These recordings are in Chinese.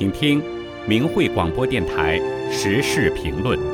请听明慧广播电台时事评论。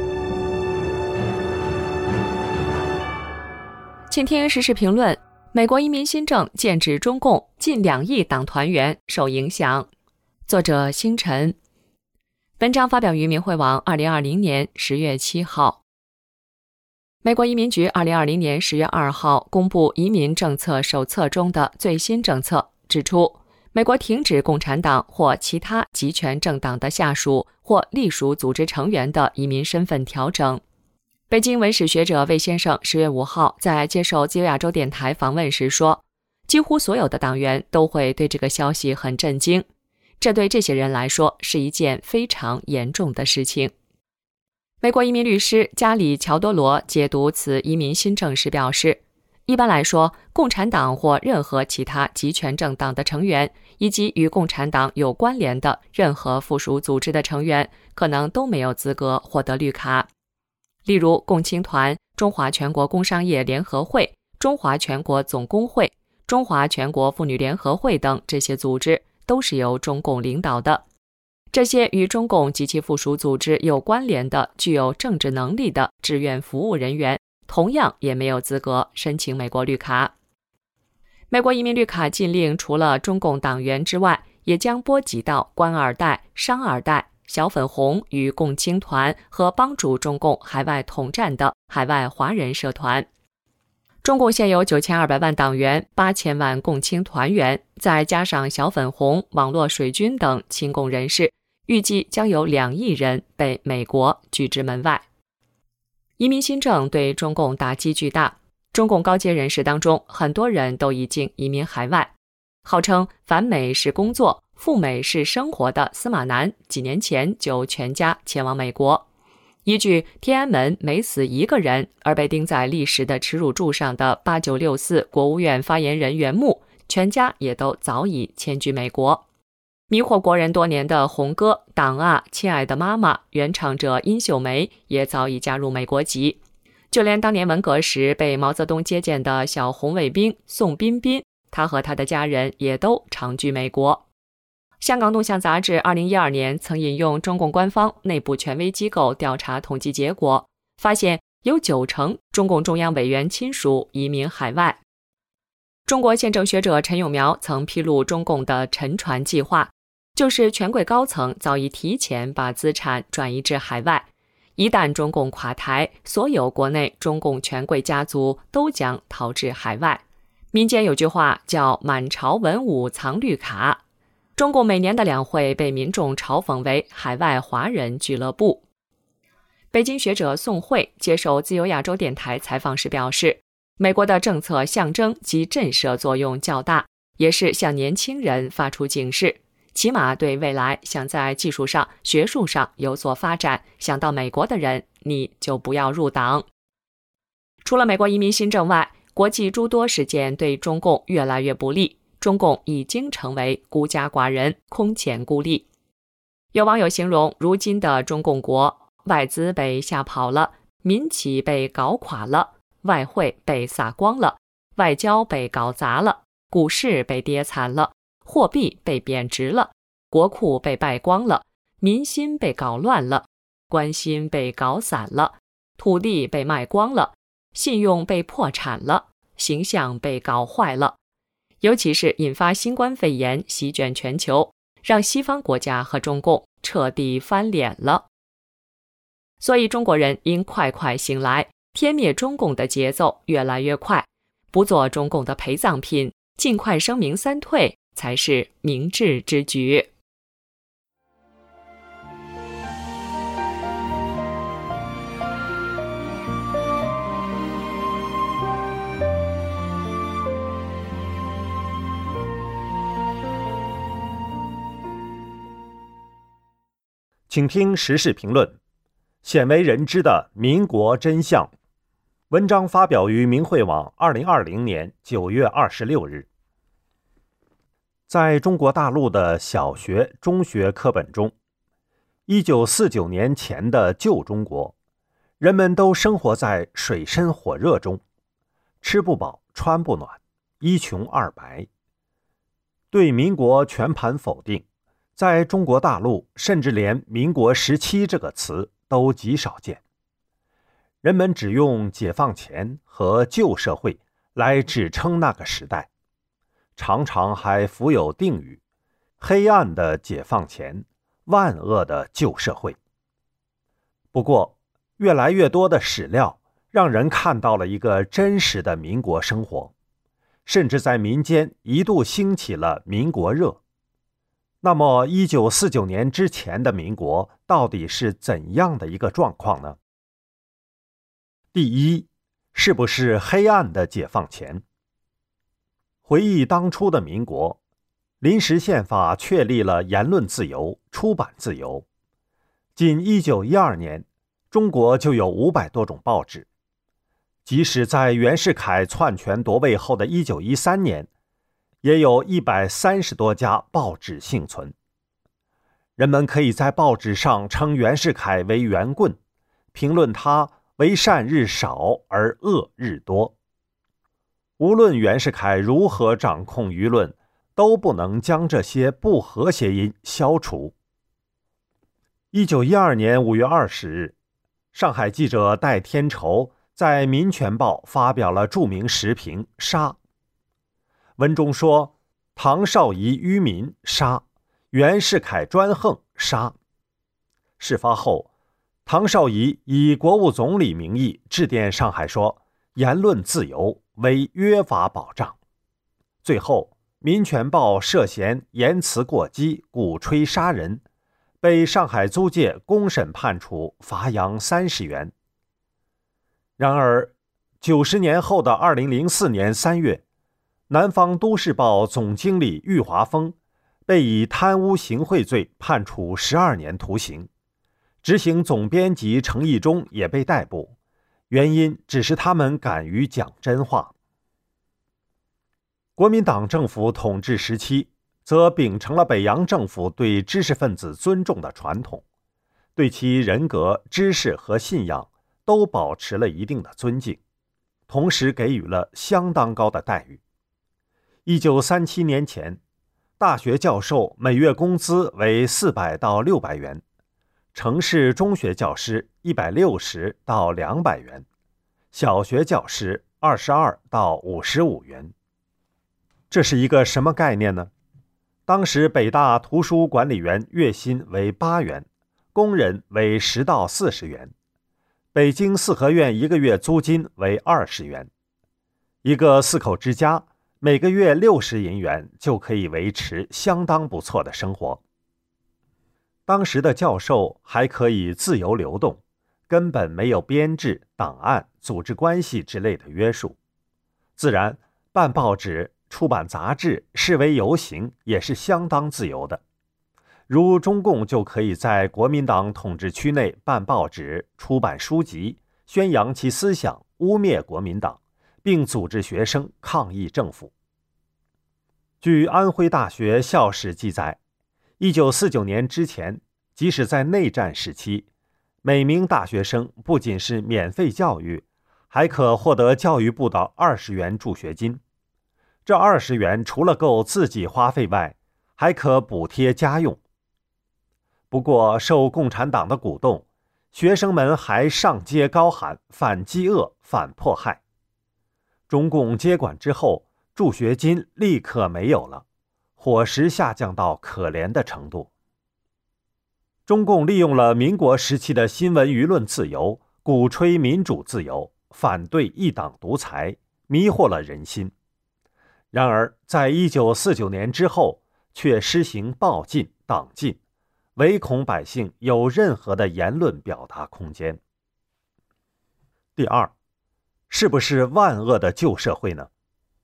请听时事评论：美国移民新政剑指中共，近2亿党团员受影响。作者星辰。文章发表于明慧网2020年10月7号。美国移民局2020年10月2号公布移民政策手册中的最新政策，指出美国停止共产党或其他集权政党的下属或隶属组织成员的移民身份调整。北京文史学者魏先生10月5号在接受自由亚洲电台访问时说，几乎所有的党员都会对这个消息很震惊，这对这些人来说是一件非常严重的事情。美国移民律师加里·乔多罗解读此移民新政时表示，一般来说，共产党或任何其他集权政党的成员，以及与共产党有关联的任何附属组织的成员，可能都没有资格获得绿卡。例如共青团、中华全国工商业联合会、中华全国总工会、中华全国妇女联合会等这些组织都是由中共领导的。这些与中共及其附属组织有关联的具有政治能力的志愿服务人员，同样也没有资格申请美国绿卡。美国移民绿卡禁令除了中共党员之外，也将波及到官二代、商二代、小粉红与共青团和帮助中共海外统战的海外华人社团。中共现有9200万党员、8000万共青团员，再加上小粉红、网络水军等亲共人士，预计将有2亿人被美国拒之门外。移民新政对中共打击巨大，中共高阶人士当中，很多人都已经移民海外。号称反美是工作，赴美是生活的司马南几年前就全家前往美国。依据天安门每死1个人而被钉在历史的耻辱柱上的8964国务院发言人袁木，全家也都早已迁居美国。迷惑国人多年的红歌党啊亲爱的妈妈原唱者殷秀梅也早已加入美国籍。就连当年文革时被毛泽东接见的小红卫兵宋彬彬，他和他的家人也都长居美国。香港动向杂志2012年曾引用中共官方内部权威机构调查统计结果，发现有90%中共中央委员亲属移民海外。中国宪政学者陈永苗曾披露中共的沉船计划，就是权贵高层早已提前把资产转移至海外，一旦中共垮台，所有国内中共权贵家族都将逃至海外。民间有句话叫满朝文武藏绿卡。中共每年的两会被民众嘲讽为海外华人俱乐部。北京学者宋慧接受自由亚洲电台采访时表示，美国的政策象征及震慑作用较大，也是向年轻人发出警示，起码对未来想在技术上、学术上有所发展，想到美国的人，你就不要入党。除了美国移民新政外，国际诸多事件对中共越来越不利，中共已经成为孤家寡人，空前孤立。有网友形容如今的中共国，外资被吓跑了，民企被搞垮了，外汇被撒光了，外交被搞砸了，股市被跌惨了，货币被贬值了，国库被败光了，民心被搞乱了，关心被搞散了，土地被卖光了，信用被破产了，形象被搞坏了。尤其是引发新冠肺炎席卷全球，让西方国家和中共彻底翻脸了。所以中国人应快快醒来，天灭中共的节奏越来越快，不做中共的陪葬品，尽快声明3退才是明智之举。 请听时事评论：鲜为人知的民国真相。文章发表于明慧网2020年9月26日。在中国大陆的小学、中学课本中，1949年前的旧中国，人们都生活在水深火热中，吃不饱，穿不暖，一穷二白。对民国全盘否定， 在中国大陆，甚至连民国时期这个词都极少见。人们只用解放前和旧社会来指称那个时代，常常还附有定语：黑暗的解放前，万恶的旧社会。不过，越来越多的史料让人看到了一个真实的民国生活，甚至在民间一度兴起了民国热。那么1949年之前的民国到底是怎样的一个状况呢？第一，是不是黑暗的解放前？回忆当初的民国，临时宪法确立了言论自由、出版自由。仅1912年，中国就有500多种报纸。即使在袁世凯篡权夺位后的1913年，也有130多家报纸幸存。人们可以在报纸上称袁世凯为袁棍，评论他为善日少而恶日多。无论袁世凯如何掌控舆论，都不能将这些不和谐音消除。1912年5月20日，上海记者戴天仇在《民权报》发表了著名时评《杀》。文中说：唐绍仪愚民，杀；袁世凯专横，杀。事发后，唐绍仪以国务总理名义致电上海说，言论自由为约法保障。最后，《民权报》涉嫌言辞过激，鼓吹杀人，被上海租界公审判处罚洋30元。然而，90年后的2004年3月，南方都市报总经理郁华峰被以贪污行贿罪判处12年徒刑，执行总编辑程义忠也被逮捕，原因只是他们敢于讲真话。国民党政府统治时期，则秉承了北洋政府对知识分子尊重的传统，对其人格、知识和信仰都保持了一定的尊敬，同时给予了相当高的待遇。1937年前，大学教授每月工资为400到600元，城市中学教师160到200元，小学教师22到55元。这是一个什么概念呢？当时北大图书管理员月薪为8元，工人为10到40元，北京四合院一个月租金为20元，一个4口之家每个月60银元就可以维持相当不错的生活。当时的教授还可以自由流动，根本没有编制、档案、组织关系之类的约束，自然办报纸、出版杂志、示威游行也是相当自由的。如中共就可以在国民党统治区内办报纸、出版书籍，宣扬其思想，污蔑国民党，并组织学生抗议政府。据安徽大学校史记载，1949年之前，即使在内战时期，每名大学生不仅是免费教育，还可获得教育部的20元助学金。这20元除了够自己花费外，还可补贴家用。不过，受共产党的鼓动，学生们还上街高喊反饥饿、反迫害。中共接管之后，助学金立刻没有了，伙食下降到可怜的程度。中共利用了民国时期的新闻舆论自由，鼓吹民主自由，反对一党独裁，迷惑了人心。然而，在1949年之后，却施行报禁、党禁，唯恐百姓有任何的言论表达空间。第二，是不是万恶的旧社会呢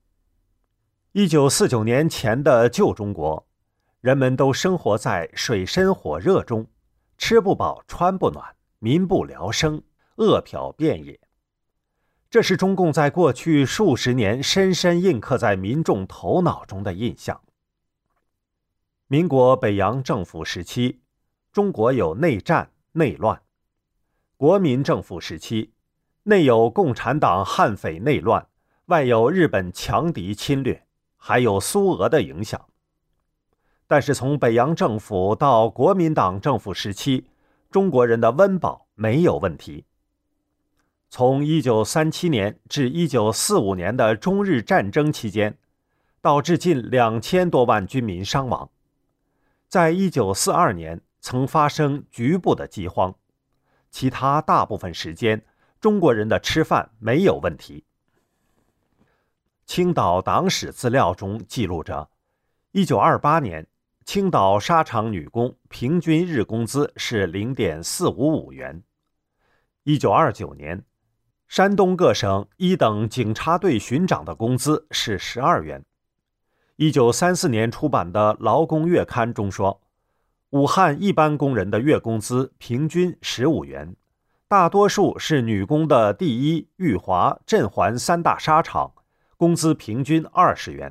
？1949年前的旧中国，人们都生活在水深火热中，吃不饱穿不暖，民不聊生，饿殍遍野。这是中共在过去数十年深深印刻在民众头脑中的印象。民国北洋政府时期，中国有内战、内乱；国民政府时期，内有共产党悍匪内乱，外有日本强敌侵略，还有苏俄的影响。 但是从北洋政府到国民党政府时期，中国人的温饱没有问题。从1937年至1945年的中日战争期间，导致近2000多万军民伤亡。在1942年曾发生局部的饥荒，其他大部分时间中国人的吃饭没有问题。青岛党史资料中记录着1928年青岛纱厂女工平均日工资是 0.455 元。1929年山东各省一等警察队巡长的工资是12元。1934年出版的《劳工月刊》中说，武汉一般工人的月工资平均15元，大多数是女工的第一、裕华、振环三大纱厂，工资平均20元。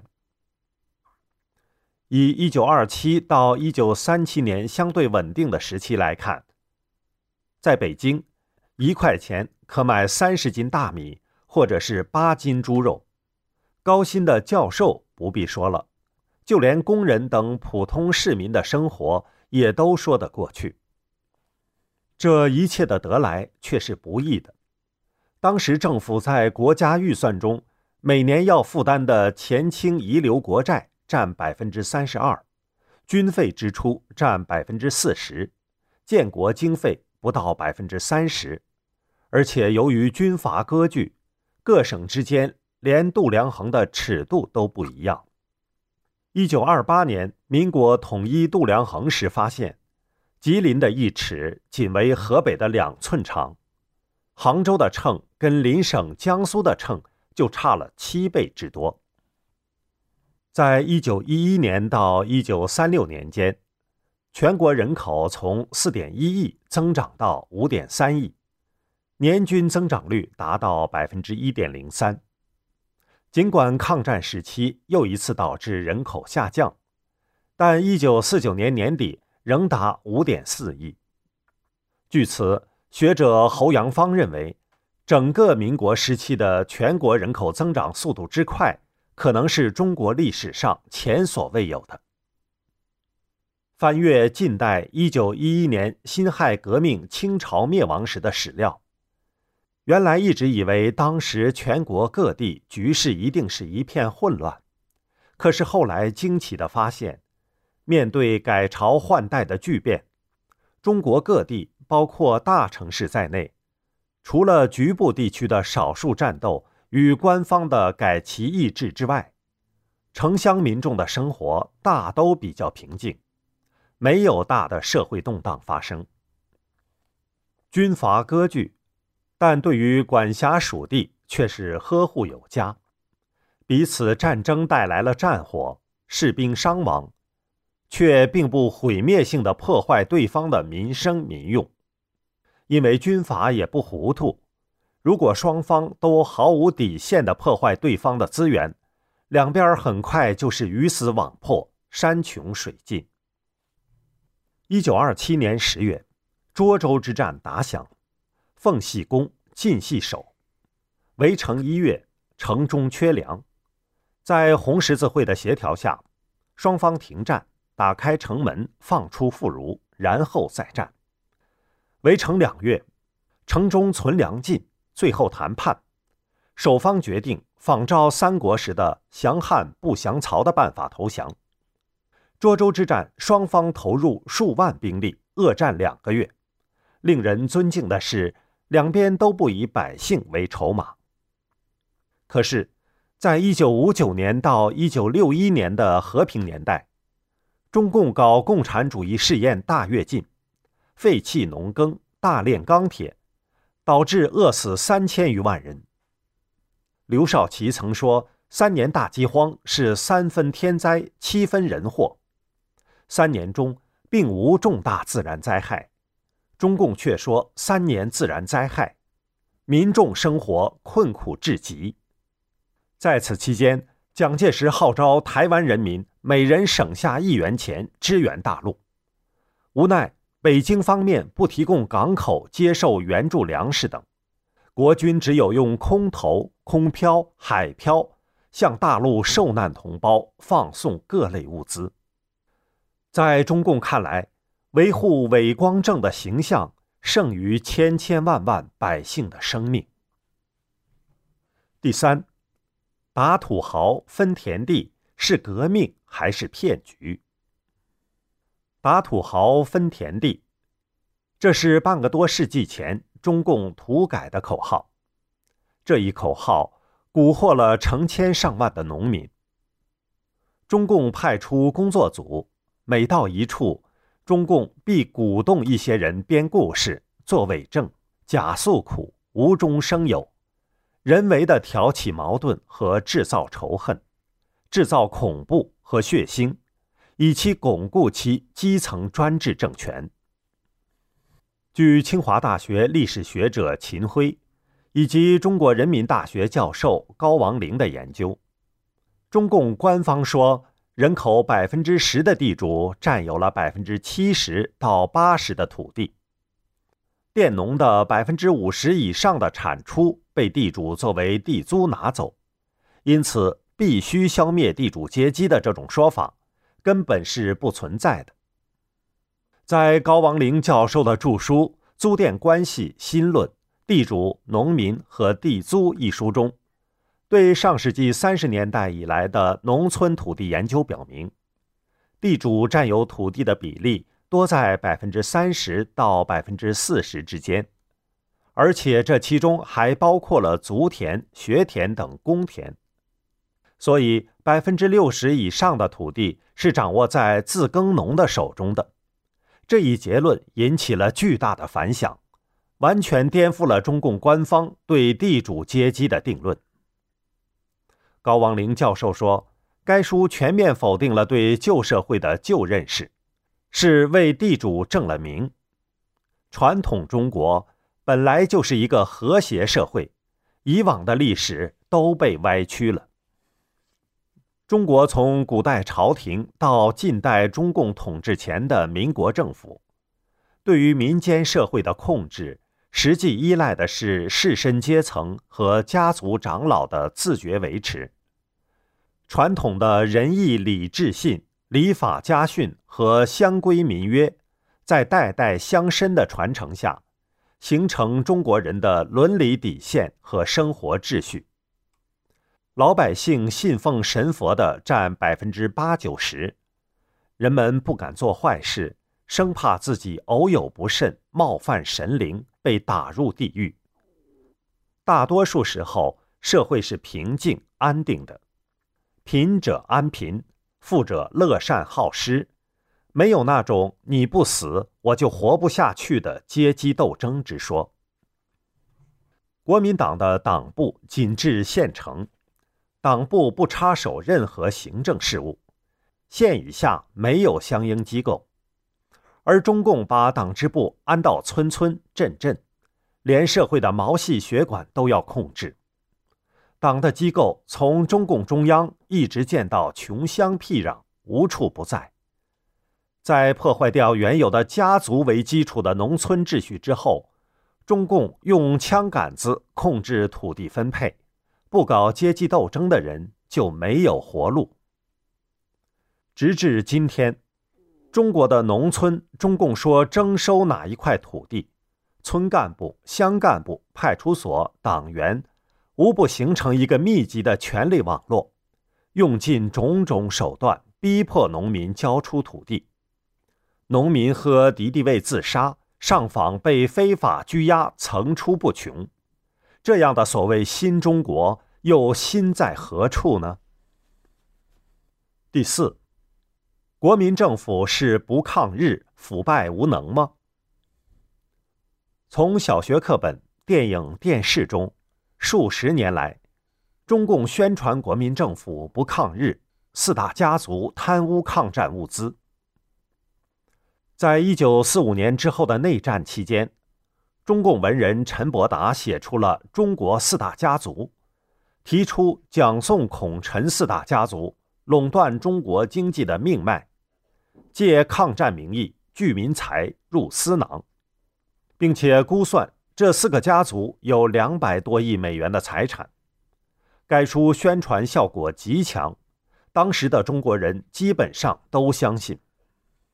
以1927到1937年相对稳定的时期来看，在北京1块钱可买30斤大米或者是8斤猪肉，高薪的教授不必说了，就连工人等普通市民的生活也都说得过去。这一切的得来却是不易的。当时政府在国家预算中每年要负担的前清遗留国债占 32%， 军费支出占 40%， 建国经费不到 30%， 而且由于军阀割据，各省之间连度量衡的尺度都不一样。1928年民国统一度量衡时发现，吉林的1尺仅为河北的2寸长，杭州的秤跟邻省江苏的秤就差了7倍之多。在1911年到1936年间，全国人口从 4.1 亿增长到 5.3 亿，年均增长率达到 1.03%。尽管抗战时期又一次导致人口下降，但1949年年底仍达 5.4 亿。据此，学者侯阳芳认为，整个民国时期的全国人口增长速度之快，可能是中国历史上前所未有的。翻阅近代1911年辛亥革命清朝灭亡时的史料，原来一直以为当时全国各地局势一定是一片混乱，可是后来惊奇地发现，面对改朝换代的巨变，中国各地包括大城市在内，除了局部地区的少数战斗与官方的改旗易帜之外，城乡民众的生活大都比较平静，没有大的社会动荡发生。军阀割据，但对于管辖属地却是呵护有加，彼此战争带来了战火、士兵伤亡，却并不毁灭性地破坏对方的民生民用。因为军阀也不糊涂，如果双方都毫无底线地破坏对方的资源，两边很快就是鱼死网破，山穷水尽。1927年10月，涿州之战打响，奉系攻，晋系守。围城1月，城中缺粮，在红十字会的协调下，双方停战，打开城门，放出妇孺，然后再战。围城2月，城中存粮尽，最后谈判，守方决定仿照三国时的降汉不降曹的办法投降。涿州之战，双方投入数万兵力，恶战2个月。令人尊敬的是，两边都不以百姓为筹码。可是，在1959年到1961年的和平年代，中共搞共产主义试验大跃进，废弃农耕，大炼钢铁，导致饿死3000余万人。刘少奇曾说，3年大饥荒是3分天灾，7分人祸。3年中并无重大自然灾害，中共却说3年自然灾害，民众生活困苦至极。在此期间，蒋介石号召台湾人民每人省下1元钱支援大陆，无奈北京方面不提供港口接受援助粮食等，国军只有用空投、空漂、海漂向大陆受难同胞放送各类物资。 在中共看来，维护伪光正的形象胜于千千万万百姓的生命。第三，打土豪分田地是革命还是骗局？打土豪分田地，这是半个多世纪前中共土改的口号。这一口号蛊惑了成千上万的农民。中共派出工作组，每到一处，中共必鼓动一些人编故事、做伪证、假诉苦、无中生有，人为地挑起矛盾和制造仇恨，制造恐怖和血腥，以期巩固其基层专制政权。据清华大学历史学者秦晖以及中国人民大学教授高王龄的研究，中共官方说，人口10%的地主占有了70%到80%的土地，佃农的50%以上的产出被地主作为地租拿走，因此必须消灭地主阶级的这种说法根本是不存在的。在高王龄教授的著书《租佃关系新论：地主、农民和地租》一书中，对上世纪30年代以来的农村土地研究表明，地主占有土地的比例多在30%到40%之间，而且这其中还包括了族田、学田等公田。所以60%以上的土地是掌握在自耕农的手中的。这一结论引起了巨大的反响，完全颠覆了中共官方对地主阶级的定论。高王龄教授说，该书全面否定了对旧社会的旧认识，是为地主正了名。传统中国本来就是一个和谐社会，以往的历史都被歪曲了。中国从古代朝廷到近代中共统治前的民国政府，对于民间社会的控制，实际依赖的是士绅阶层和家族长老的自觉维持。传统的仁义礼智信、礼法家训和乡规民约，在代代相深的传承下，形成中国人的伦理底线和生活秩序。老百姓信奉神佛的占80%-90%，人们不敢做坏事，生怕自己偶有不慎冒犯神灵，被打入地狱。大多数时候，社会是平静安定的，贫者安贫，富者乐善好施，没有那种你不死我就活不下去的阶级斗争之说。国民党的党部紧至县城，党部不插手任何行政事务，县以下没有相应机构，而中共把党支部安到村村镇镇，连社会的毛细血管都要控制。党的机构从中共中央一直建到穷乡僻壤，无处不在。在破坏掉原有的家族为基础的农村秩序之后，中共用枪杆子控制土地分配，不搞阶级斗争的人就没有活路。直至今天，中国的农村，中共说征收哪一块土地，村干部、乡干部、派出所、党员无不形成一个密集的权力网络，用尽种种手段逼迫农民交出土地。农民喝敌敌畏自杀，上访被非法拘押层出不穷。这样的所谓新中国又新在何处呢？第四，国民政府是不抗日、腐败无能吗？从小学课本、电影、电视中，数十年来，中共宣传国民政府不抗日，四大家族贪污抗战物资。在1945年之后的内战期间，中共文人陈伯达写出了《中国四大家族》，提出蒋宋孔陈四大家族垄断中国经济的命脉，借抗战名义聚民财入私囊，并且估算这四个家族有200多亿美元的财产。该书宣传效果极强，当时的中国人基本上都相信。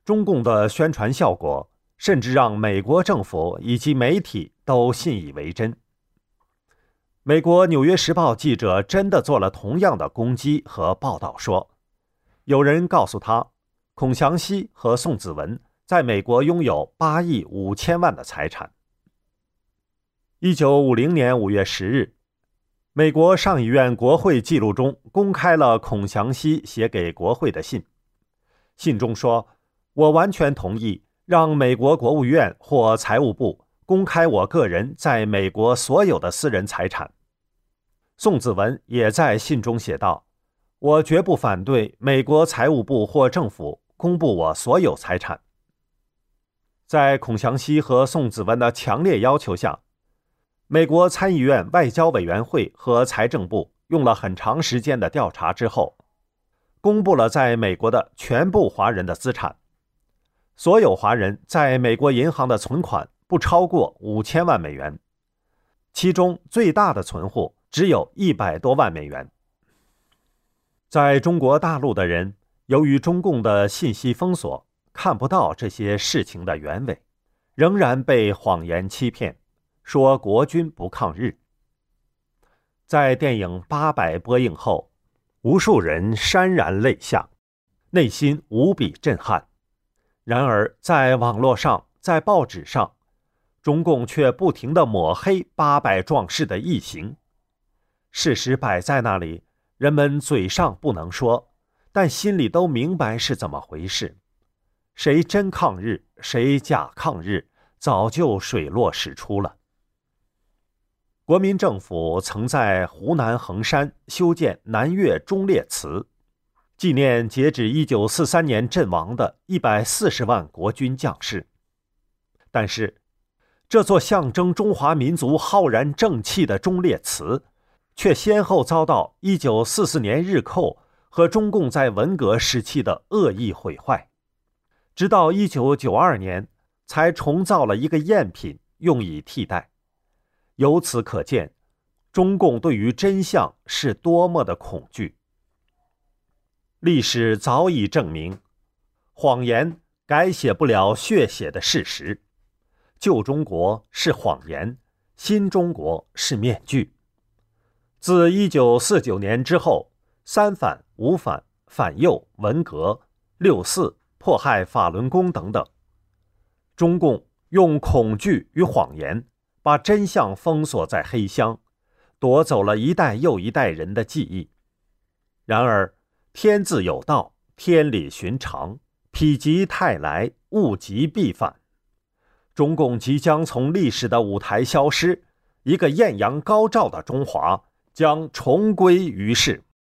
中共的宣传效果甚至让美国政府以及媒体都信以为真。美国《纽约时报》记者真的做了同样的攻击和报道说，有人告诉他，孔祥熙和宋子文在美国拥有8亿5千万的财产。1950年5月10日，美国上议院国会记录中公开了孔祥熙写给国会的信。信中说，我完全同意让美国国务院或财务部公开我个人在美国所有的私人财产。宋子文也在信中写道，我绝不反对美国财务部或政府公布我所有财产。在孔祥熙和宋子文的强烈要求下，美国参议院外交委员会和财政部用了很长时间的调查之后，公布了在美国的全部华人的资产。所有华人在美国银行的存款不超过5000万美元，其中最大的存户只有100多万美元。在中国大陆的人，由于中共的信息封锁，看不到这些事情的原委，仍然被谎言欺骗，说国军不抗日。在电影《800》播映后，无数人潸然泪下，内心无比震撼。然而在网络上，在报纸上，中共却不停地抹黑800壮士的义行。事实摆在那里，人们嘴上不能说，但心里都明白是怎么回事。谁真抗日，谁假抗日，早就水落石出了。国民政府曾在湖南衡山修建南岳忠烈祠，纪念截止1943年阵亡的140万国军将士。但是，这座象征中华民族浩然正气的忠烈祠，却先后遭到1944年日寇和中共在文革时期的恶意毁坏，直到1992年才重造了一个赝品用以替代。由此可见，中共对于真相是多么的恐惧。历史早已证明，谎言改写不了血血的事实。旧中国是谎言，新中国是面具。自1949年之后，3反、5反、反右、文革、6四、迫害法轮功等等，中共用恐惧与谎言把真相封锁在黑箱，夺走了一代又一代人的记忆。然而天自有道，天理寻常，否极泰来，物极必反。中共即将从历史的舞台消失，一个艳阳高照的中华将重归于世。